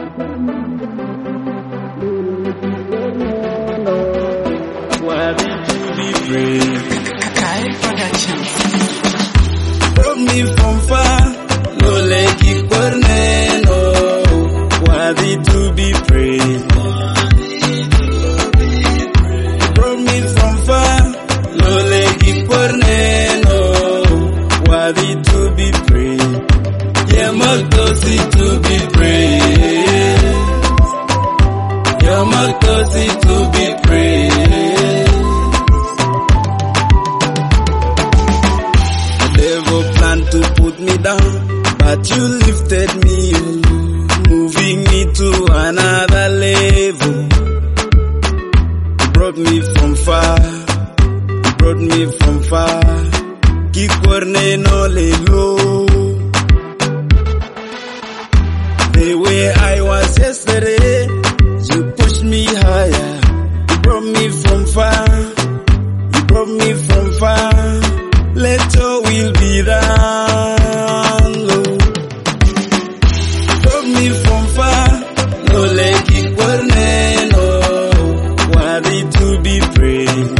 Worthy to be praised. Brought me from far, no leki corneno, worthy to be praised. Brought me from far, no leki corneno, worthy to be praised. Yeah, Makosi to be praised. Yeah, Makosi to be praised. To put me down, but you lifted me, moving me to another level. You brought me from far, you brought me from far. Kikorne no lelo. The way I was yesterday, you pushed me higher. You brought me from far, you brought me from far. Let your will be done, Lord. Brought me from far, no leki corneno, worthy to be praised.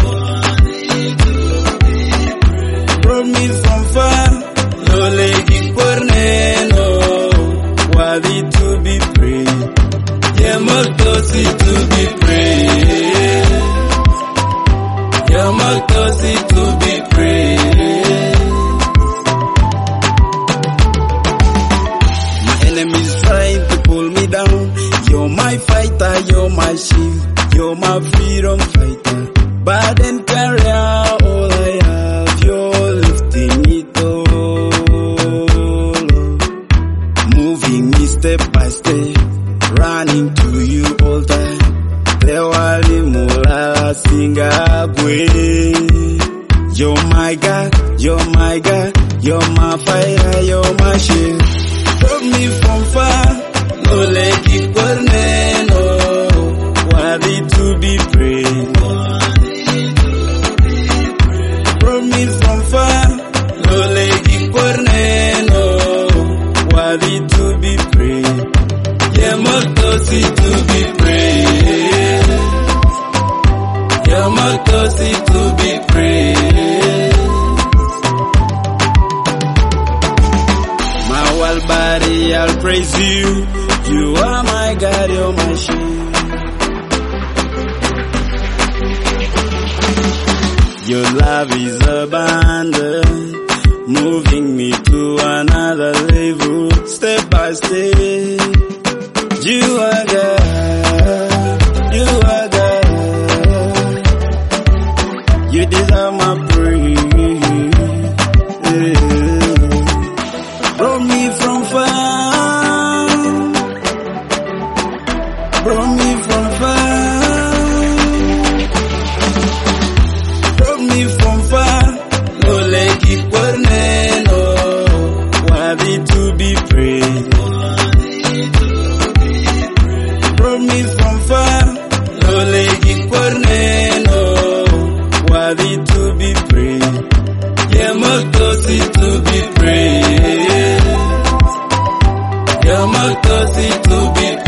Brought me from far, no leki corneno, worthy to be praised. Yeah, Makosi to be praised. Yeah, Makosi to be praised. Enemies trying to pull me down. You're my fighter, you're my shield, you're my freedom fighter. Burden carrier, all I have, you're lifting it all. Moving me step by step, running to you all time. Lewali mulala singagwe. You're my God, you're my God, you're my fighter, you're my shield. Brought me from far, no leki corneno, worthy to be praised. Brought me from far, no leki corneno, worthy to be praised. Yeah, Makosi to be praised. Yeah, Makosi to be praised. Body, I'll praise you. You are my God, you're my shield. Your love is abundant, moving me to another level, step by step. You are God, you are God. You deserve my praise. Brought me from far, brought me from far, brought me from far, no leki corneno, worthy to be praised. Brought me from far, no leki corneno, worthy to be praised. Yeah, Makosi to be praised. Yeah, Makosi to be